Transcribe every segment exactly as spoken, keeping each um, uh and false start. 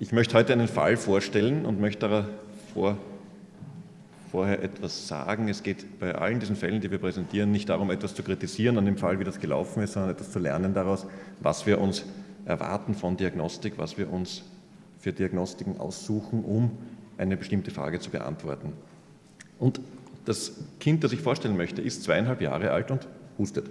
Ich möchte heute einen Fall vorstellen und möchte davor, vorher etwas sagen. Es geht bei allen diesen Fällen, die wir präsentieren, nicht darum, etwas zu kritisieren an dem Fall, wie das gelaufen ist, sondern etwas zu lernen daraus, was wir uns erwarten von Diagnostik, was wir uns für Diagnostiken aussuchen, um eine bestimmte Frage zu beantworten. Und das Kind, das ich vorstellen möchte, ist zweieinhalb Jahre alt und hustet.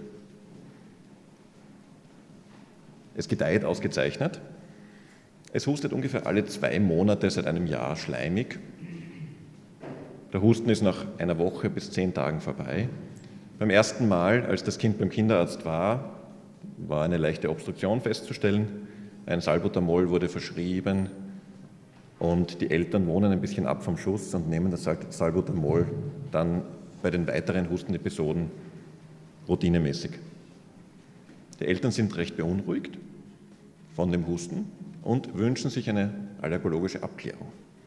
Es gedeiht ausgezeichnet. Es hustet ungefähr alle zwei Monate seit einem Jahr schleimig. Der Husten ist nach einer Woche bis zehn Tagen vorbei. Beim ersten Mal, als das Kind beim Kinderarzt war, war eine leichte Obstruktion festzustellen. Ein Salbutamol wurde verschrieben und die Eltern wohnen ein bisschen ab vom Schuss und nehmen das Salbutamol dann bei den weiteren Hustenepisoden routinemäßig. Die Eltern sind recht beunruhigt von dem Husten und wünschen sich eine allergologische Abklärung.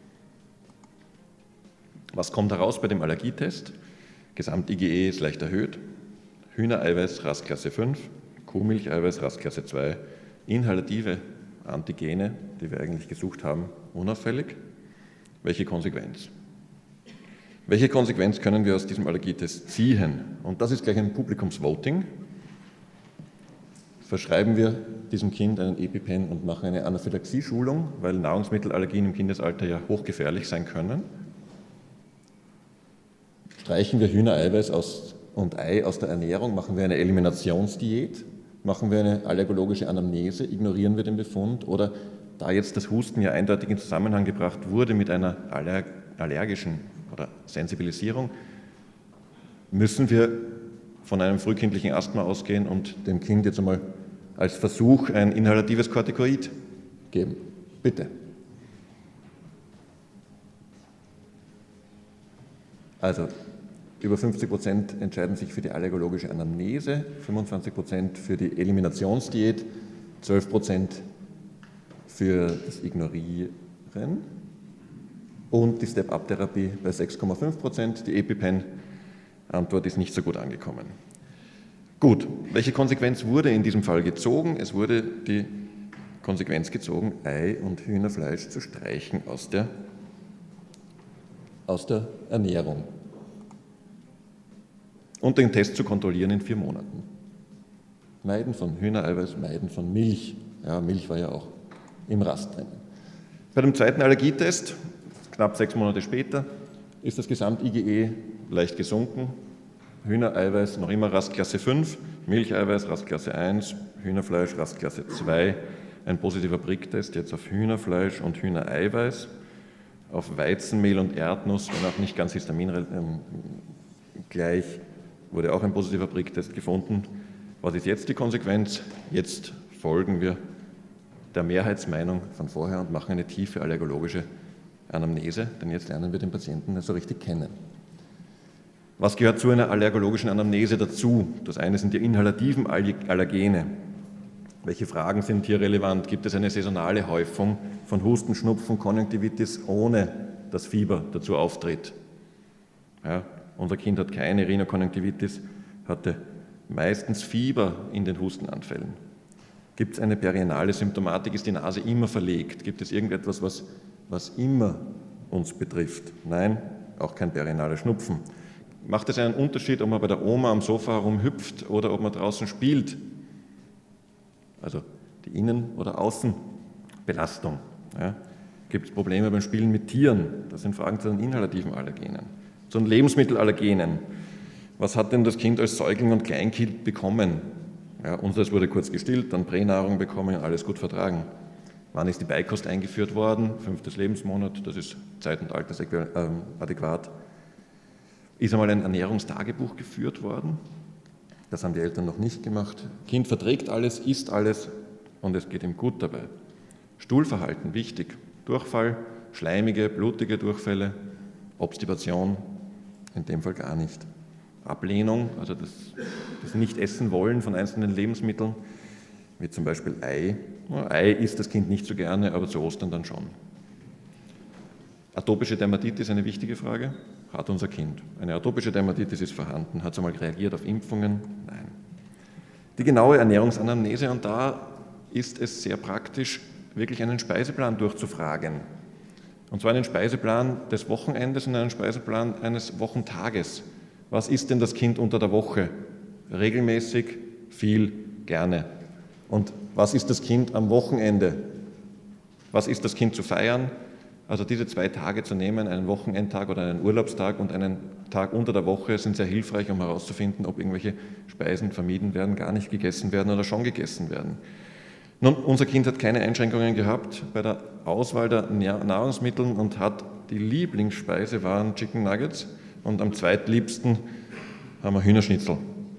Was kommt heraus bei dem Allergietest? Gesamt-IgE ist leicht erhöht, Hühnereiweiß Rastklasse fünf, Kuhmilcheiweiß Rastklasse zwei, inhalative Antigene, die wir eigentlich gesucht haben, unauffällig. Welche Konsequenz? Welche Konsequenz können wir aus diesem Allergietest ziehen? Und das ist gleich ein Publikumsvoting. Verschreiben wir diesem Kind einen EpiPen und machen eine Anaphylaxie-Schulung, weil Nahrungsmittelallergien im Kindesalter ja hochgefährlich sein können. Streichen wir Hühnereiweiß aus und Ei aus der Ernährung, machen wir eine Eliminationsdiät, machen wir eine allergologische Anamnese, ignorieren wir den Befund oder da jetzt das Husten ja eindeutig in Zusammenhang gebracht wurde mit einer allergischen oder Sensibilisierung, müssen wir von einem frühkindlichen Asthma ausgehen und dem Kind jetzt einmal als Versuch ein inhalatives Corticoid geben. Bitte. Also über fünfzig Prozent entscheiden sich für die allergologische Anamnese, fünfundzwanzig Prozent für die Eliminationsdiät, zwölf Prozent für das Ignorieren und die Step-Up-Therapie bei sechs Komma fünf Prozent. Die EpiPen-Antwort ist nicht so gut angekommen. Gut, welche Konsequenz wurde in diesem Fall gezogen? Es wurde die Konsequenz gezogen, Ei und Hühnerfleisch zu streichen aus der, aus der Ernährung und den Test zu kontrollieren in vier Monaten. Meiden von Hühnereiweiß, Meiden von Milch. Ja, Milch war ja auch im Rast drin. Bei dem zweiten Allergietest, knapp sechs Monate später, ist das Gesamt-IgE leicht gesunken. Hühnereiweiß noch immer Rastklasse fünf, Milcheiweiß Rastklasse eins, Hühnerfleisch Rastklasse zwei, ein positiver Pricktest jetzt auf Hühnerfleisch und Hühnereiweiß, auf Weizenmehl und Erdnuss, wenn auch nicht ganz histamingleich, wurde auch ein positiver Pricktest gefunden. Was ist jetzt die Konsequenz? Jetzt folgen wir der Mehrheitsmeinung von vorher und machen eine tiefe allergologische Anamnese, denn jetzt lernen wir den Patienten so richtig kennen. Was gehört zu einer allergologischen Anamnese dazu? Das eine sind die inhalativen Allergene. Welche Fragen sind hier relevant? Gibt es eine saisonale Häufung von Husten, Schnupfen, Konjunktivitis, ohne dass Fieber dazu auftritt? Ja, unser Kind hat keine Rhinokonjunktivitis, hatte meistens Fieber in den Hustenanfällen. Gibt es eine perianale Symptomatik? Ist die Nase immer verlegt? Gibt es irgendetwas, was, was immer uns betrifft? Nein, auch kein perianaler Schnupfen. Macht es einen Unterschied, ob man bei der Oma am Sofa herumhüpft oder ob man draußen spielt? Also die Innen- oder Außenbelastung. Ja. Gibt es Probleme beim Spielen mit Tieren? Das sind Fragen zu den inhalativen Allergenen. Zu den Lebensmittelallergenen. Was hat denn das Kind als Säugling und Kleinkind bekommen? Ja, unseres wurde kurz gestillt, dann Pränahrung bekommen, alles gut vertragen. Wann ist die Beikost eingeführt worden? Fünftes Lebensmonat, das ist zeit- und altersadäquat. Ist einmal ein Ernährungstagebuch geführt worden? Das haben die Eltern noch nicht gemacht. Kind verträgt alles, isst alles und es geht ihm gut dabei. Stuhlverhalten, wichtig. Durchfall, schleimige, blutige Durchfälle, Obstipation, in dem Fall gar nicht. Ablehnung, also das, das Nicht-Essen-Wollen von einzelnen Lebensmitteln, wie zum Beispiel Ei. Ja, Ei isst das Kind nicht so gerne, aber zu Ostern dann schon. Atopische Dermatitis, eine wichtige Frage. Hat unser Kind. Eine atopische Dermatitis ist vorhanden. Hat es einmal reagiert auf Impfungen? Nein. Die genaue Ernährungsanamnese, und da ist es sehr praktisch, wirklich einen Speiseplan durchzufragen. Und zwar einen Speiseplan des Wochenendes und einen Speiseplan eines Wochentages. Was isst denn das Kind unter der Woche? Regelmäßig, viel, gerne. Und was isst das Kind am Wochenende? Was ist das Kind zu feiern? Also diese zwei Tage zu nehmen, einen Wochenendtag oder einen Urlaubstag und einen Tag unter der Woche, sind sehr hilfreich, um herauszufinden, ob irgendwelche Speisen vermieden werden, gar nicht gegessen werden oder schon gegessen werden. Nun, unser Kind hat keine Einschränkungen gehabt bei der Auswahl der Nahrungsmittel und hat die Lieblingsspeise waren Chicken Nuggets und am zweitliebsten haben wir Hühnerschnitzel.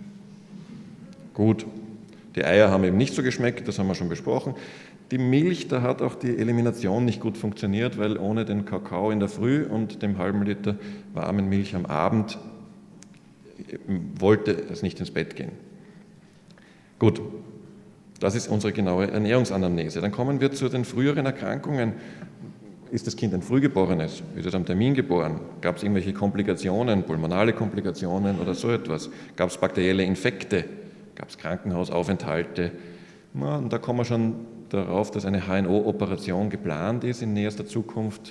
Gut, die Eier haben eben nicht so geschmeckt, das haben wir schon besprochen. Die Milch, da hat auch die Elimination nicht gut funktioniert, weil ohne den Kakao in der Früh und dem halben Liter warmen Milch am Abend wollte es nicht ins Bett gehen. Gut, das ist unsere genaue Ernährungsanamnese. Dann kommen wir zu den früheren Erkrankungen. Ist das Kind ein Frühgeborenes? Ist es am Termin geboren? Gab es irgendwelche Komplikationen, pulmonale Komplikationen oder so etwas? Gab es bakterielle Infekte? Gab es Krankenhausaufenthalte? Na, und da kommen wir schon darauf, dass eine H N O-Operation geplant ist in näherster Zukunft,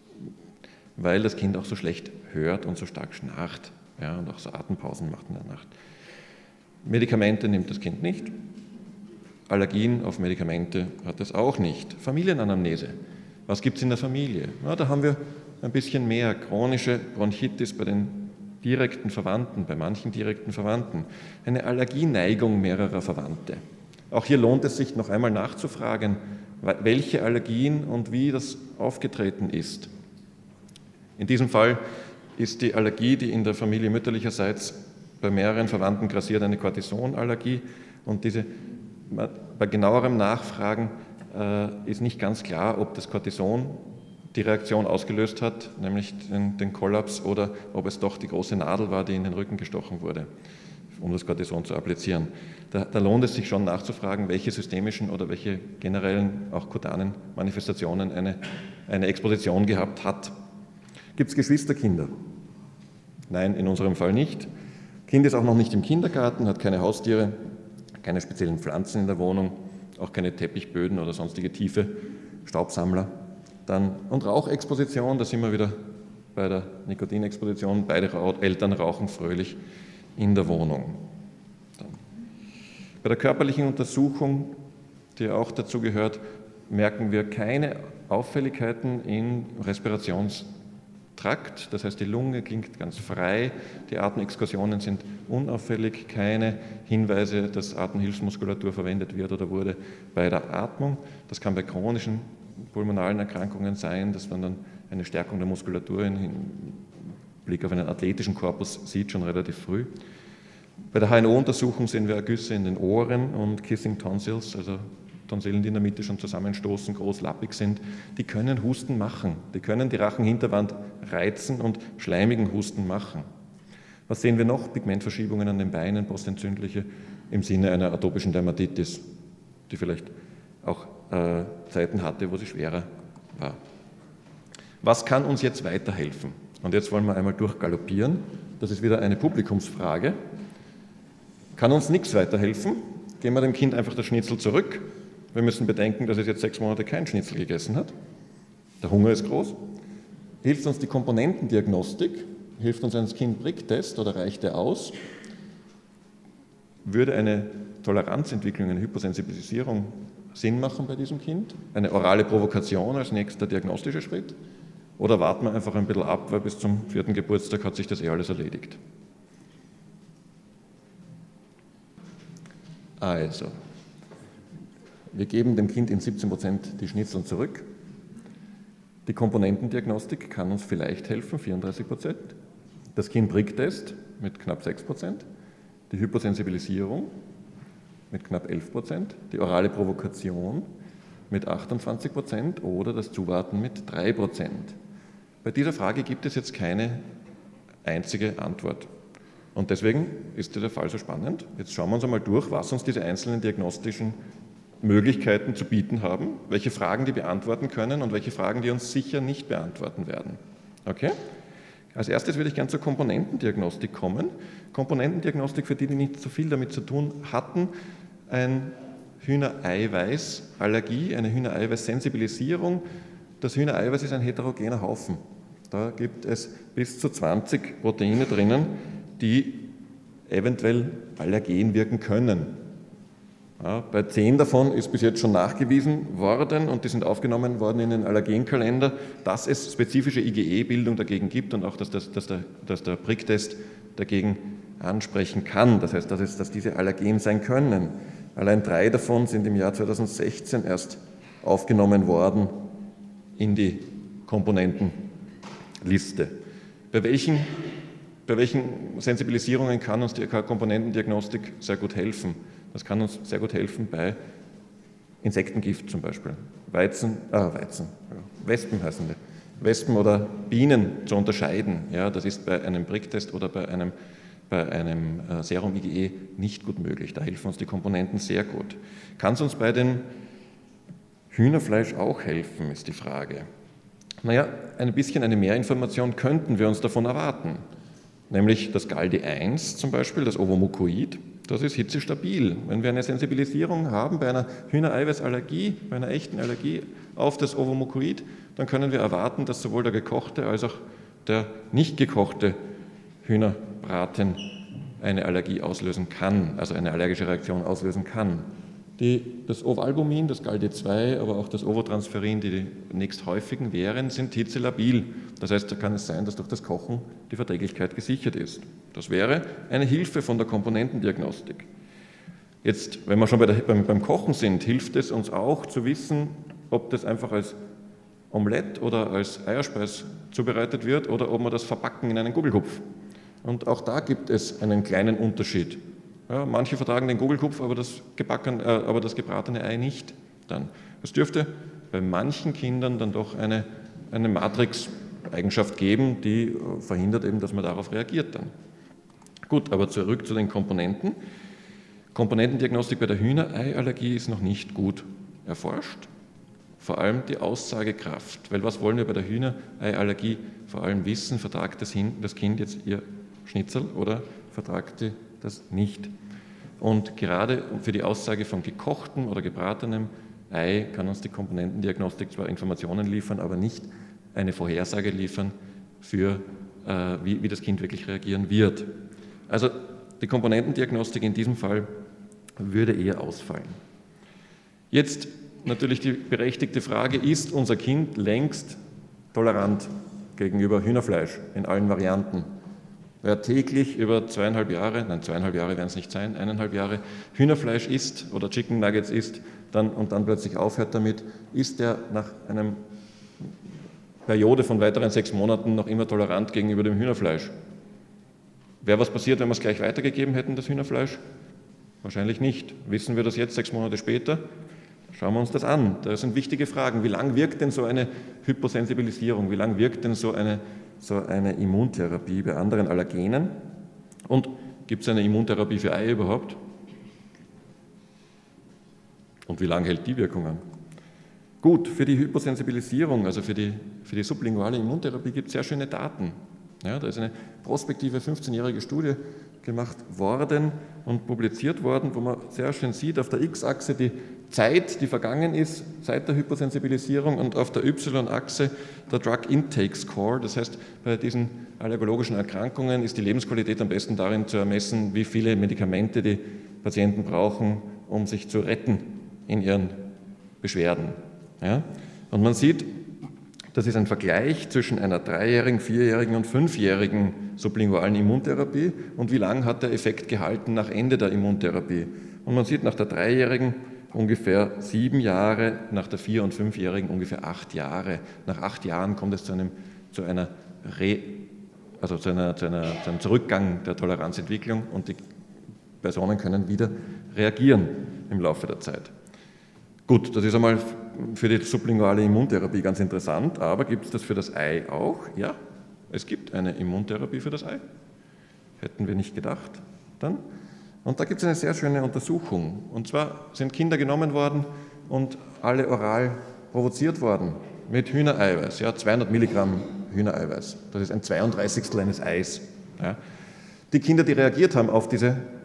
weil das Kind auch so schlecht hört und so stark schnarcht, ja, und auch so Atempausen macht in der Nacht. Medikamente nimmt das Kind nicht. Allergien auf Medikamente hat es auch nicht. Familienanamnese. Was gibt es in der Familie? Na, da haben wir ein bisschen mehr chronische Bronchitis bei den direkten Verwandten, bei manchen direkten Verwandten. Eine Allergieneigung mehrerer Verwandte. Auch hier lohnt es sich noch einmal nachzufragen, welche Allergien und wie das aufgetreten ist. In diesem Fall ist die Allergie, die in der Familie mütterlicherseits bei mehreren Verwandten grassiert, eine Cortisonallergie. Und diese, bei genauerem Nachfragen äh, ist nicht ganz klar, ob das Cortison die Reaktion ausgelöst hat, nämlich den, den Kollaps, oder ob es doch die große Nadel war, die in den Rücken gestochen wurde, um das Cortison zu applizieren. Da, da lohnt es sich schon nachzufragen, welche systemischen oder welche generellen, auch kutanen Manifestationen eine, eine Exposition gehabt hat. Gibt es Geschwisterkinder? Nein, in unserem Fall nicht. Kind ist auch noch nicht im Kindergarten, hat keine Haustiere, keine speziellen Pflanzen in der Wohnung, auch keine Teppichböden oder sonstige tiefe Staubsammler. Dann, und Rauchexposition, da sind wir wieder bei der Nikotinexposition. Beide Eltern rauchen fröhlich in der Wohnung. Dann. Bei der körperlichen Untersuchung, die auch dazu gehört, merken wir keine Auffälligkeiten im Respirationstrakt. Das heißt, die Lunge klingt ganz frei, die Atemexkursionen sind unauffällig, keine Hinweise, dass Atemhilfsmuskulatur verwendet wird oder wurde bei der Atmung. Das kann bei chronischen pulmonalen Erkrankungen sein, dass man dann eine Stärkung der Muskulatur im Blick auf einen athletischen Korpus sieht, schon relativ früh. Bei der H N O-Untersuchung sehen wir Ergüsse in den Ohren und Kissing Tonsils, also Tonsillen, die in der Mitte schon zusammenstoßen, groß lappig sind. Die können Husten machen, die können die Rachenhinterwand reizen und schleimigen Husten machen. Was sehen wir noch? Pigmentverschiebungen an den Beinen, postentzündliche, im Sinne einer atopischen Dermatitis, die vielleicht auch äh, Zeiten hatte, wo sie schwerer war. Was kann uns jetzt weiterhelfen? Und jetzt wollen wir einmal durchgaloppieren. Das ist wieder eine Publikumsfrage. Kann uns nichts weiterhelfen? Geben wir dem Kind einfach das Schnitzel zurück. Wir müssen bedenken, dass es jetzt sechs Monate kein Schnitzel gegessen hat. Der Hunger ist groß. Hilft uns die Komponentendiagnostik? Hilft uns ein Skin-Prick-Test oder reicht der aus? Würde eine Toleranzentwicklung, eine Hypersensibilisierung Sinn machen bei diesem Kind? Eine orale Provokation als nächster diagnostischer Schritt? Oder warten wir einfach ein bisschen ab, weil bis zum vierten Geburtstag hat sich das eh alles erledigt? Also, wir geben dem Kind in siebzehn Prozent die Schnitzel zurück. Die Komponentendiagnostik kann uns vielleicht helfen, vierunddreißig Prozent. Das Skin-Prick-Test mit knapp sechs Prozent. Die Hypersensibilisierung mit knapp elf Prozent. Die orale Provokation mit achtundzwanzig Prozent oder das Zuwarten mit drei Prozent. Bei dieser Frage gibt es jetzt keine einzige Antwort. Und deswegen ist der Fall so spannend. Jetzt schauen wir uns einmal durch, was uns diese einzelnen diagnostischen Möglichkeiten zu bieten haben, welche Fragen die beantworten können und welche Fragen die uns sicher nicht beantworten werden. Okay? Als erstes würde ich gerne zur Komponentendiagnostik kommen. Komponentendiagnostik, für die, die nicht so viel damit zu tun hatten, ein Hühnereiweißallergie, eine Hühnereiweißsensibilisierung. Das Hühnereiweiß ist ein heterogener Haufen. Da gibt es bis zu zwanzig Proteine drinnen, die eventuell allergen wirken können. Ja, bei zehn davon ist bis jetzt schon nachgewiesen worden und die sind aufgenommen worden in den Allergenkalender, dass es spezifische IgE-Bildung dagegen gibt und auch, dass, das, dass der, dass der Pricktest dagegen ansprechen kann. Das heißt, dass, es, dass diese allergen sein können. Allein drei davon sind im Jahr zweitausendsechzehn erst aufgenommen worden in die Komponentenliste. Bei welchen, bei welchen Sensibilisierungen kann uns die Komponentendiagnostik sehr gut helfen? Das kann uns sehr gut helfen bei Insektengift zum Beispiel, Weizen, äh, Weizen, ja, Wespen heißen die, Wespen oder Bienen zu unterscheiden. Ja, das ist bei einem Pricktest oder bei einem, bei einem äh, Serum IgE nicht gut möglich. Da helfen uns die Komponenten sehr gut. Kann es uns bei dem Hühnerfleisch auch helfen, ist die Frage. Naja, ein bisschen eine Mehrinformation könnten wir uns davon erwarten. Nämlich das Galdi eins zum Beispiel, das Ovomucoid, das ist hitzestabil. Wenn wir eine Sensibilisierung haben bei einer Hühnereiweißallergie, bei einer echten Allergie auf das Ovomucoid, dann können wir erwarten, dass sowohl der gekochte als auch der nicht gekochte Hühnerbraten eine Allergie auslösen kann, also eine allergische Reaktion auslösen kann. Die, das Ovalbumin, das Galdi zwei, aber auch das Ovotransferin, die, die nächsthäufigen wären, sind hitzelabil. Das heißt, da kann es sein, dass durch das Kochen die Verträglichkeit gesichert ist. Das wäre eine Hilfe von der Komponentendiagnostik. Jetzt, wenn wir schon bei der, beim, beim Kochen sind, hilft es uns auch zu wissen, ob das einfach als Omelette oder als Eierspeis zubereitet wird oder ob wir das verpacken in einen Gugelkupf. Und auch da gibt es einen kleinen Unterschied. Ja, manche vertragen den Gugelkupf, aber das, gebacken, äh, aber das gebratene Ei nicht. Dann. Es dürfte bei manchen Kindern dann doch eine, eine Matrix-Eigenschaft geben, die verhindert eben, dass man darauf reagiert dann. Gut, aber zurück zu den Komponenten. Komponentendiagnostik bei der Hühnereiallergie ist noch nicht gut erforscht. Vor allem die Aussagekraft. Weil was wollen wir bei der Hühnereiallergie vor allem wissen? Vertragt das Kind jetzt ihr Schnitzel oder vertragt sie das nicht? Und gerade für die Aussage von gekochtem oder gebratenem Ei kann uns die Komponentendiagnostik zwar Informationen liefern, aber nicht eine Vorhersage liefern für, äh, wie, wie das Kind wirklich reagieren wird. Also die Komponentendiagnostik in diesem Fall würde eher ausfallen. Jetzt natürlich die berechtigte Frage, ist unser Kind längst tolerant gegenüber Hühnerfleisch in allen Varianten? Wer täglich über zweieinhalb Jahre, nein, zweieinhalb Jahre werden es nicht sein, eineinhalb Jahre Hühnerfleisch isst oder Chicken Nuggets isst dann, und dann plötzlich aufhört damit, ist der nach einer Periode von weiteren sechs Monaten noch immer tolerant gegenüber dem Hühnerfleisch. Wäre was passiert, wenn wir es gleich weitergegeben hätten, das Hühnerfleisch? Wahrscheinlich nicht. Wissen wir das jetzt, sechs Monate später? Schauen wir uns das an. Das sind wichtige Fragen. Wie lange wirkt denn so eine Hyposensibilisierung? Wie lange wirkt denn so eine, so eine Immuntherapie bei anderen Allergenen? Und gibt es eine Immuntherapie für Ei überhaupt? Und wie lange hält die Wirkung an? Gut, für die Hyposensibilisierung, also für die, für die sublinguale Immuntherapie, gibt es sehr schöne Daten. Ja, da ist eine prospektive fünfzehnjährige Studie gemacht worden und publiziert worden, wo man sehr schön sieht, auf der X-Achse die Zeit, die vergangen ist seit der Hyposensibilisierung, und auf der Y-Achse der Drug Intake Score. Das heißt, bei diesen allergologischen Erkrankungen ist die Lebensqualität am besten darin zu ermessen, wie viele Medikamente die Patienten brauchen, um sich zu retten in ihren Beschwerden. Ja? Und man sieht, das ist ein Vergleich zwischen einer dreijährigen, vierjährigen und fünfjährigen sublingualen Immuntherapie und wie lange hat der Effekt gehalten nach Ende der Immuntherapie. Und man sieht nach der dreijährigen ungefähr sieben Jahre, nach der vier- und fünfjährigen ungefähr acht Jahre. Nach acht Jahren kommt es zu einem, zu einer Re, also zu, einer, zu, einer, zu einem Zurückgang der Toleranzentwicklung und die Personen können wieder reagieren im Laufe der Zeit. Gut, das ist einmal für die sublinguale Immuntherapie ganz interessant, aber gibt es das für das Ei auch? Ja, es gibt eine Immuntherapie für das Ei. Hätten wir nicht gedacht dann. Und da gibt es eine sehr schöne Untersuchung. Und zwar sind Kinder genommen worden und alle oral provoziert worden mit Hühnereiweiß, ja, zweihundert Milligramm Hühnereiweiß. Das ist ein zweiunddreißigstel eines Eis. Ja. Die Kinder, die reagiert haben auf diese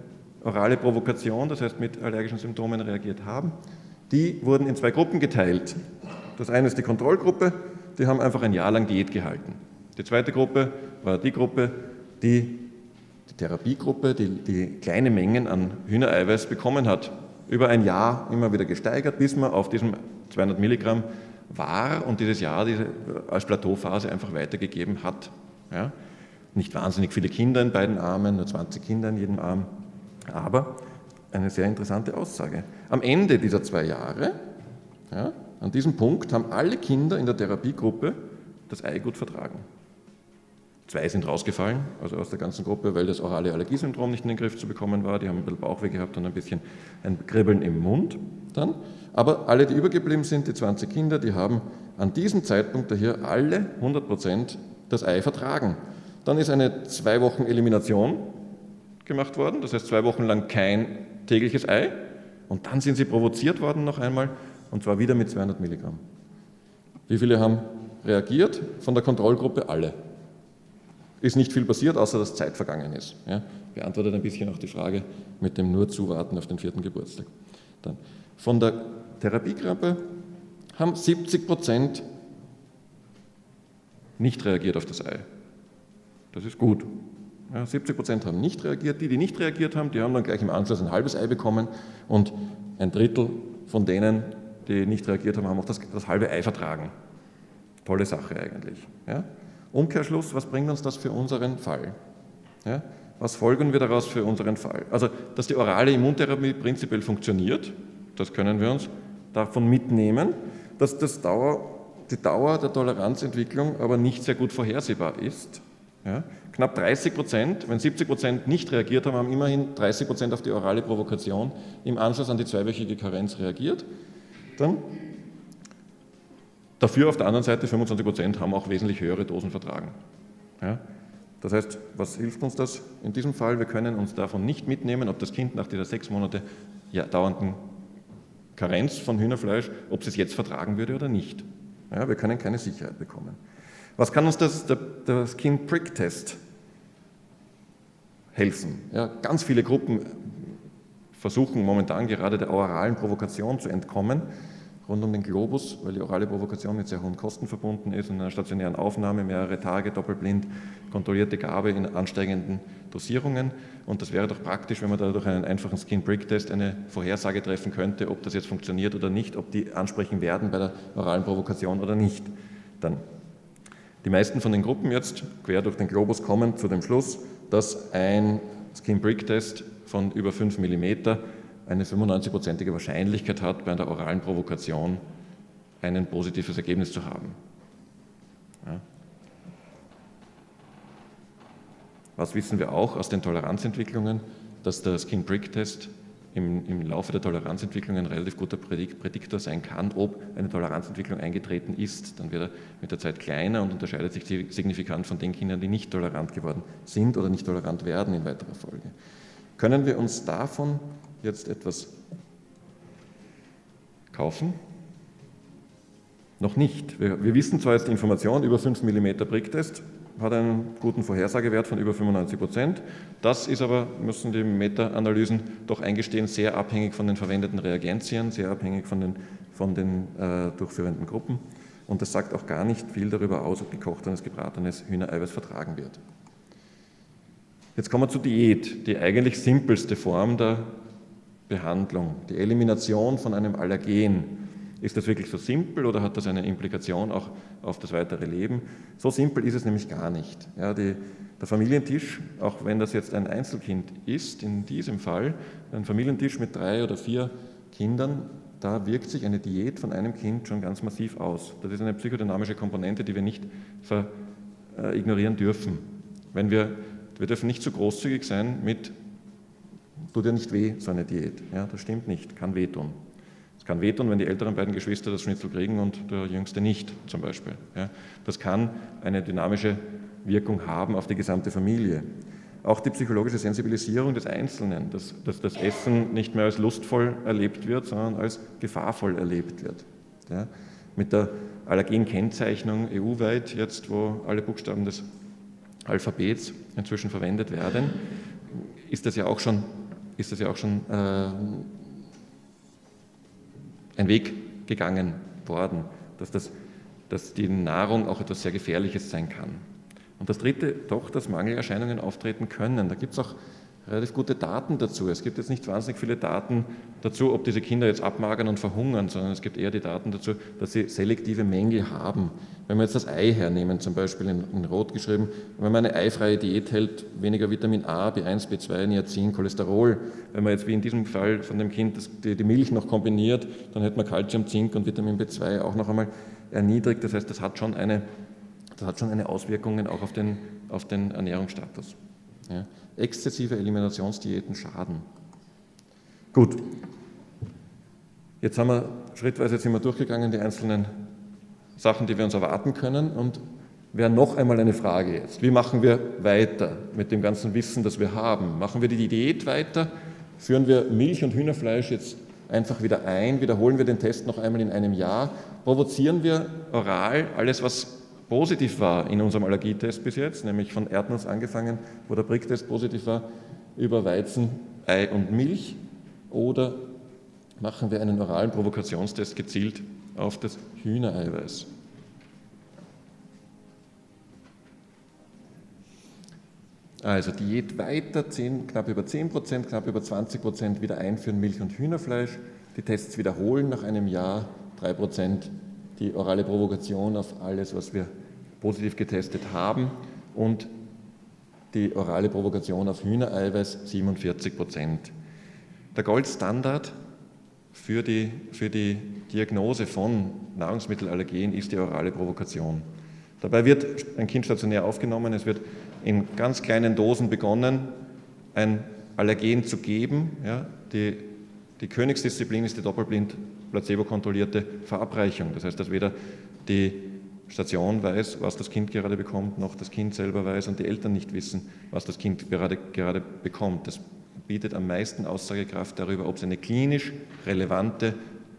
orale Provokation, das heißt mit allergischen Symptomen reagiert haben, die wurden in zwei Gruppen geteilt. Das eine ist die Kontrollgruppe, die haben einfach ein Jahr lang Diät gehalten. Die zweite Gruppe war die Gruppe, die, die Therapiegruppe, die, die kleine Mengen an Hühnereiweiß bekommen hat. Über ein Jahr immer wieder gesteigert, bis man auf diesem zweihundert Milligramm war und dieses Jahr diese, als Plateauphase einfach weitergegeben hat. Ja? Nicht wahnsinnig viele Kinder in beiden Armen, nur zwanzig Kinder in jedem Arm, aber eine sehr interessante Aussage. Am Ende dieser zwei Jahre, ja, an diesem Punkt, haben alle Kinder in der Therapiegruppe das Ei gut vertragen. Zwei sind rausgefallen, also aus der ganzen Gruppe, weil das orale Allergiesyndrom nicht in den Griff zu bekommen war. Die haben ein bisschen Bauchweh gehabt und ein bisschen ein Kribbeln im Mund dann. Aber alle, die übergeblieben sind, die zwanzig Kinder, die haben an diesem Zeitpunkt hier alle hundert Prozent das Ei vertragen. Dann ist eine zwei Wochen Elimination gemacht worden, das heißt zwei Wochen lang kein tägliches Ei. Und dann sind sie provoziert worden noch einmal, und zwar wieder mit zweihundert Milligramm. Wie viele haben reagiert? Von der Kontrollgruppe alle. Ist nicht viel passiert, außer dass Zeit vergangen ist. Ja, beantwortet ein bisschen auch die Frage mit dem nur Zuwarten auf den vierten Geburtstag. Dann. Von der Therapiegruppe haben siebzig Prozent nicht reagiert auf das Ei. Das ist gut. Ja, siebzig Prozent haben nicht reagiert. Die, die nicht reagiert haben, die haben dann gleich im Anschluss ein halbes Ei bekommen und ein Drittel von denen, die nicht reagiert haben, haben auch das, das halbe Ei vertragen. Tolle Sache eigentlich. Ja? Umkehrschluss, was bringt uns das für unseren Fall? Ja? Was folgen wir daraus für unseren Fall? Also, dass die orale Immuntherapie prinzipiell funktioniert, das können wir uns davon mitnehmen, dass das Dauer, die Dauer der Toleranzentwicklung aber nicht sehr gut vorhersehbar ist. Ja? Knapp dreißig Prozent, wenn siebzig Prozent nicht reagiert haben, haben immerhin dreißig Prozent auf die orale Provokation im Anschluss an die zweiwöchige Karenz reagiert. Dann dafür auf der anderen Seite fünfundzwanzig Prozent haben auch wesentlich höhere Dosen vertragen. Ja? Das heißt, was hilft uns das in diesem Fall? Wir können uns davon nicht mitnehmen, ob das Kind nach dieser sechs Monate ja, dauernden Karenz von Hühnerfleisch, ob es es jetzt vertragen würde oder nicht. Ja, wir können keine Sicherheit bekommen. Was kann uns das, der, der Skin-Prick-Test helfen? Ja, ganz viele Gruppen versuchen momentan gerade der oralen Provokation zu entkommen, rund um den Globus, weil die orale Provokation mit sehr hohen Kosten verbunden ist und einer stationären Aufnahme, mehrere Tage, doppelblind, kontrollierte Gabe in ansteigenden Dosierungen. Und das wäre doch praktisch, wenn man da durch einen einfachen Skin-Prick-Test eine Vorhersage treffen könnte, ob das jetzt funktioniert oder nicht, ob die ansprechen werden bei der oralen Provokation oder nicht. Dann. Die meisten von den Gruppen jetzt quer durch den Globus kommen zu dem Schluss, dass ein Skin-Prick-Test von über fünf Millimeter eine fünfundneunzig-prozentige Wahrscheinlichkeit hat, bei einer oralen Provokation ein positives Ergebnis zu haben. Ja. Was wissen wir auch aus den Toleranzentwicklungen? Dass der Skin-Prick-Test im, im Laufe der Toleranzentwicklung ein relativ guter Prädiktor sein kann, ob eine Toleranzentwicklung eingetreten ist. Dann wird er mit der Zeit kleiner und unterscheidet sich signifikant von den Kindern, die nicht tolerant geworden sind oder nicht tolerant werden in weiterer Folge. Können wir uns davon jetzt etwas kaufen? Noch nicht. Wir, wir wissen zwar jetzt die Information, über fünf Millimeter Pricktest hat einen guten Vorhersagewert von über fünfundneunzig Prozent. Das ist aber, müssen die Meta-Analysen doch eingestehen, sehr abhängig von den verwendeten Reagenzien, sehr abhängig von den, von den äh, durchführenden Gruppen. Und das sagt auch gar nicht viel darüber aus, ob gekochtes, gebratenes Hühnereiweiß vertragen wird. Jetzt kommen wir zur Diät, die eigentlich simpelste Form der Behandlung, die Elimination von einem Allergen. Ist das wirklich so simpel oder hat das eine Implikation auch auf das weitere Leben? So simpel ist es nämlich gar nicht. Ja, die, der Familientisch, auch wenn das jetzt ein Einzelkind ist, in diesem Fall, ein Familientisch mit drei oder vier Kindern, da wirkt sich eine Diät von einem Kind schon ganz massiv aus. Das ist eine psychodynamische Komponente, die wir nicht ver, äh, ignorieren dürfen. Wenn wir, wir dürfen nicht zu großzügig sein mit tut dir nicht weh, so eine Diät. Ja, das stimmt nicht, kann wehtun. Es kann wehtun, wenn die älteren beiden Geschwister das Schnitzel kriegen und der Jüngste nicht, zum Beispiel. Ja, das kann eine dynamische Wirkung haben auf die gesamte Familie. Auch die psychologische Sensibilisierung des Einzelnen, dass, dass das Essen nicht mehr als lustvoll erlebt wird, sondern als gefahrvoll erlebt wird. Ja, mit der Allergenkennzeichnung E U-weit, jetzt wo alle Buchstaben des Alphabets inzwischen verwendet werden, ist das ja auch schon ist es ja auch schon äh, ein Weg gegangen worden, dass, das, dass die Nahrung auch etwas sehr Gefährliches sein kann. Und das Dritte, doch, dass Mangelerscheinungen auftreten können. Da gibt es auch relativ gute Daten dazu. Es gibt jetzt nicht wahnsinnig viele Daten dazu, ob diese Kinder jetzt abmagern und verhungern, sondern es gibt eher die Daten dazu, dass sie selektive Mängel haben. Wenn wir jetzt das Ei hernehmen, zum Beispiel in, in Rot geschrieben, wenn man eine eifreie Diät hält, weniger Vitamin A, B eins, B zwei, Niacin, Cholesterol. Wenn man jetzt wie in diesem Fall von dem Kind das, die, die Milch noch kombiniert, dann hätte man Calcium, Zink und Vitamin B zwei auch noch einmal erniedrigt. Das heißt, das hat schon eine, das hat schon eine Auswirkungen auch auf den, auf den Ernährungsstatus. Ja. Exzessive Eliminationsdiäten schaden. Gut, jetzt haben wir schrittweise jetzt sind wir durchgegangen, die einzelnen Sachen, die wir uns erwarten können, und wäre noch einmal eine Frage jetzt. Wie machen wir weiter mit dem ganzen Wissen, das wir haben? Machen wir die Diät weiter? Führen wir Milch und Hühnerfleisch jetzt einfach wieder ein? Wiederholen wir den Test noch einmal in einem Jahr? Provozieren wir oral alles, was positiv war in unserem Allergietest bis jetzt, nämlich von Erdnuss angefangen, wo der Pricktest positiv war, über Weizen, Ei und Milch, oder machen wir einen oralen Provokationstest gezielt auf das Hühnereiweiß? Also Diät weiter, zehn, knapp über zehn Prozent, knapp über zwanzig Prozent wieder einführen Milch und Hühnerfleisch, die Tests wiederholen nach einem Jahr, drei Prozent die orale Provokation auf alles, was wir positiv getestet haben, und die orale Provokation auf Hühnereiweiß siebenundvierzig Prozent. Der Goldstandard für die, für die Diagnose von Nahrungsmittelallergien ist die orale Provokation. Dabei wird ein Kind stationär aufgenommen, es wird in ganz kleinen Dosen begonnen, ein Allergen zu geben. Ja, die, die Königsdisziplin ist die doppelblind placebo-kontrollierte Verabreichung. Das heißt, dass weder die Station weiß, was das Kind gerade bekommt, noch das Kind selber weiß und die Eltern nicht wissen, was das Kind gerade, gerade bekommt. Das bietet am meisten Aussagekraft darüber, ob es eine klinisch relevante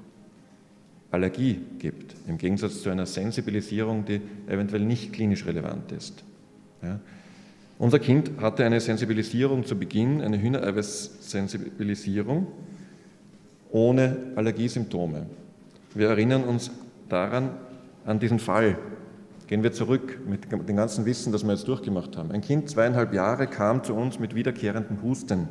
Allergie gibt, im Gegensatz zu einer Sensibilisierung, die eventuell nicht klinisch relevant ist. Ja. Unser Kind hatte eine Sensibilisierung zu Beginn, eine Hühnereiweiß-Sensibilisierung, ohne Allergiesymptome. Wir erinnern uns daran, an diesen Fall. Gehen wir zurück mit dem ganzen Wissen, das wir jetzt durchgemacht haben. Ein Kind, zweieinhalb Jahre, kam zu uns mit wiederkehrendem Husten.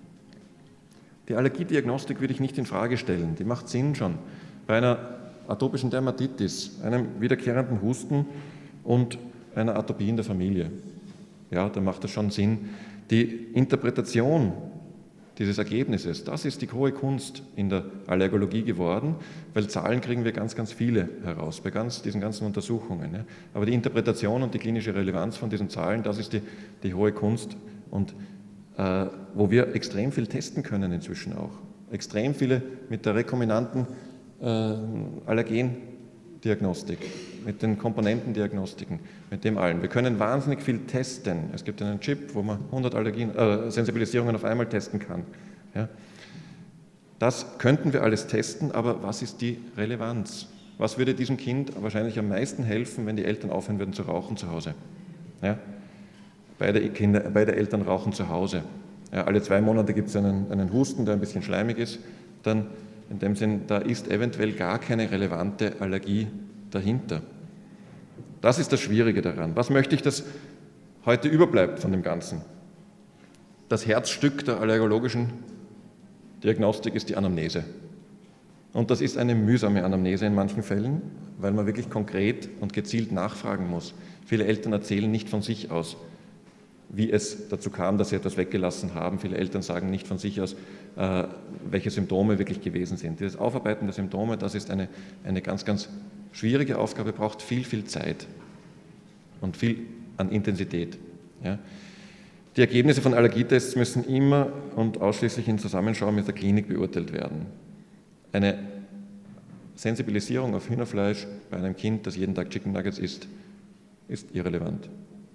Die Allergiediagnostik würde ich nicht in Frage stellen. Die macht Sinn schon. Bei einer atopischen Dermatitis, einem wiederkehrenden Husten und einer Atopie in der Familie. Ja, da macht das schon Sinn. Die Interpretation dieses Ergebnisses, das ist die hohe Kunst in der Allergologie geworden, weil Zahlen kriegen wir ganz, ganz viele heraus, bei ganz, diesen ganzen Untersuchungen. Ja. Aber die Interpretation und die klinische Relevanz von diesen Zahlen, das ist die, die hohe Kunst, und äh, wo wir extrem viel testen können inzwischen auch. Extrem viele mit der rekombinanten äh, Allergendiagnostik, mit den Komponentendiagnostiken, mit dem allen. Wir können wahnsinnig viel testen. Es gibt einen Chip, wo man hundert Allergien, äh, Sensibilisierungen auf einmal testen kann. Ja. Das könnten wir alles testen, aber was ist die Relevanz? Was würde diesem Kind wahrscheinlich am meisten helfen, wenn die Eltern aufhören würden zu rauchen zu Hause? Ja. Beide, Kinder, beide Eltern rauchen zu Hause. Ja, alle zwei Monate gibt es einen, einen Husten, der ein bisschen schleimig ist. Dann in dem Sinn, da ist eventuell gar keine relevante Allergie dahinter. Das ist das Schwierige daran. Was möchte ich, dass heute überbleibt von dem Ganzen? Das Herzstück der allergologischen Diagnostik ist die Anamnese. Und das ist eine mühsame Anamnese in manchen Fällen, weil man wirklich konkret und gezielt nachfragen muss. Viele Eltern erzählen nicht von sich aus, wie es dazu kam, dass sie etwas weggelassen haben. Viele Eltern sagen nicht von sich aus, äh, welche Symptome wirklich gewesen sind. Dieses Aufarbeiten der Symptome, das ist eine, eine ganz, ganz schwierige Aufgabe, braucht viel, viel Zeit und viel an Intensität. Ja. Die Ergebnisse von Allergietests müssen immer und ausschließlich in Zusammenschau mit der Klinik beurteilt werden. Eine Sensibilisierung auf Hühnerfleisch bei einem Kind, das jeden Tag Chicken Nuggets isst, ist irrelevant.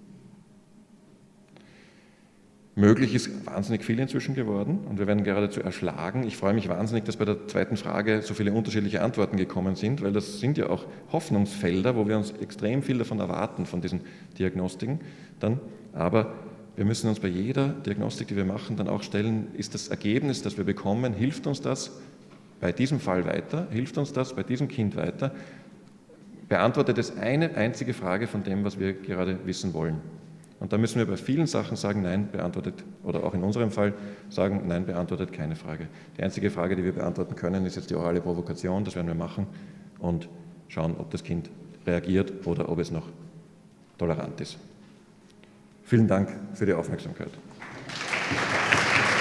Möglich ist wahnsinnig viel inzwischen geworden und wir werden geradezu erschlagen. Ich freue mich wahnsinnig, dass bei der zweiten Frage so viele unterschiedliche Antworten gekommen sind, weil das sind ja auch Hoffnungsfelder, wo wir uns extrem viel davon erwarten, von diesen Diagnostiken. Dann, aber wir müssen uns bei jeder Diagnostik, die wir machen, dann auch stellen, ist das Ergebnis, das wir bekommen, hilft uns das bei diesem Fall weiter, hilft uns das bei diesem Kind weiter, beantwortet es eine einzige Frage von dem, was wir gerade wissen wollen. Und da müssen wir bei vielen Sachen sagen, nein, beantwortet, oder auch in unserem Fall sagen, nein, beantwortet keine Frage. Die einzige Frage, die wir beantworten können, ist jetzt die orale Provokation, das werden wir machen und schauen, ob das Kind reagiert oder ob es noch tolerant ist. Vielen Dank für die Aufmerksamkeit.